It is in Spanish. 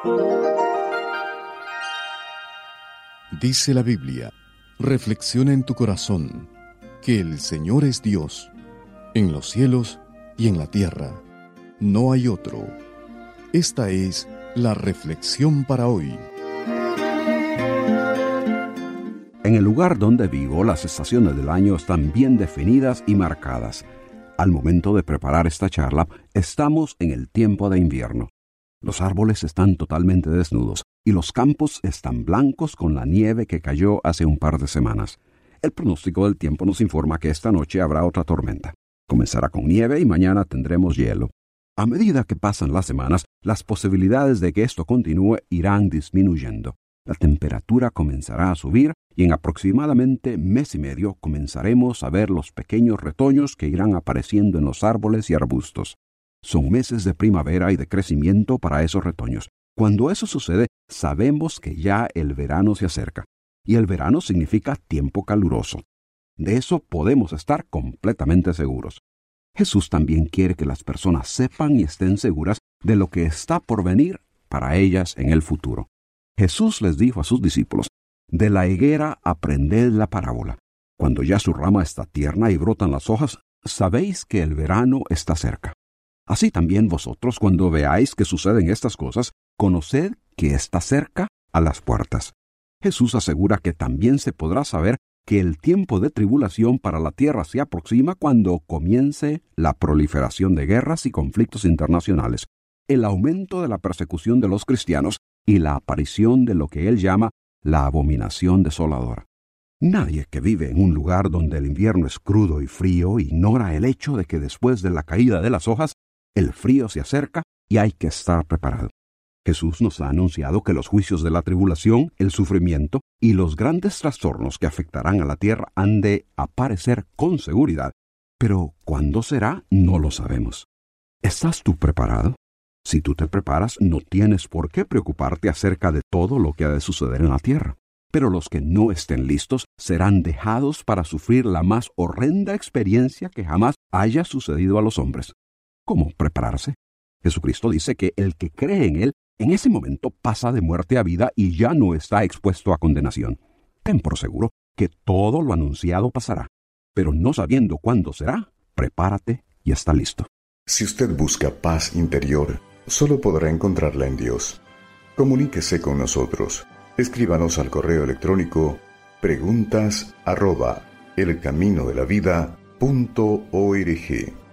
Dice la Biblia: reflexiona en tu corazón que el Señor es Dios, en los cielos y en la tierra. No hay otro. Esta es la reflexión para hoy. En el lugar donde vivo, las estaciones del año están bien definidas y marcadas. Al momento de preparar esta charla, estamos en el tiempo de invierno. Los árboles están totalmente desnudos y los campos están blancos con la nieve que cayó hace un par de semanas. El pronóstico del tiempo nos informa que esta noche habrá otra tormenta. Comenzará con nieve y mañana tendremos hielo. A medida que pasan las semanas, las posibilidades de que esto continúe irán disminuyendo. La temperatura comenzará a subir y en aproximadamente mes y medio comenzaremos a ver los pequeños retoños que irán apareciendo en los árboles y arbustos. Son meses de primavera y de crecimiento para esos retoños. Cuando eso sucede, sabemos que ya el verano se acerca. Y el verano significa tiempo caluroso. De eso podemos estar completamente seguros. Jesús también quiere que las personas sepan y estén seguras de lo que está por venir para ellas en el futuro. Jesús les dijo a sus discípulos: de la higuera aprended la parábola. Cuando ya su rama está tierna y brotan las hojas, sabéis que el verano está cerca. Así también vosotros, cuando veáis que suceden estas cosas, conoced que está cerca a las puertas. Jesús asegura que también se podrá saber que el tiempo de tribulación para la tierra se aproxima cuando comience la proliferación de guerras y conflictos internacionales, el aumento de la persecución de los cristianos y la aparición de lo que él llama la abominación desoladora. Nadie que vive en un lugar donde el invierno es crudo y frío ignora el hecho de que después de la caída de las hojas, el frío se acerca y hay que estar preparado. Jesús nos ha anunciado que los juicios de la tribulación, el sufrimiento y los grandes trastornos que afectarán a la tierra han de aparecer con seguridad. Pero ¿cuándo será? No lo sabemos. ¿Estás tú preparado? Si tú te preparas, no tienes por qué preocuparte acerca de todo lo que ha de suceder en la tierra. Pero los que no estén listos serán dejados para sufrir la más horrenda experiencia que jamás haya sucedido a los hombres. ¿Cómo prepararse? Jesucristo dice que el que cree en Él, en ese momento pasa de muerte a vida y ya no está expuesto a condenación. Ten por seguro que todo lo anunciado pasará, pero no sabiendo cuándo será, prepárate y está listo. Si usted busca paz interior, solo podrá encontrarla en Dios. Comuníquese con nosotros. Escríbanos al correo electrónico preguntas@elcaminodelavida.org.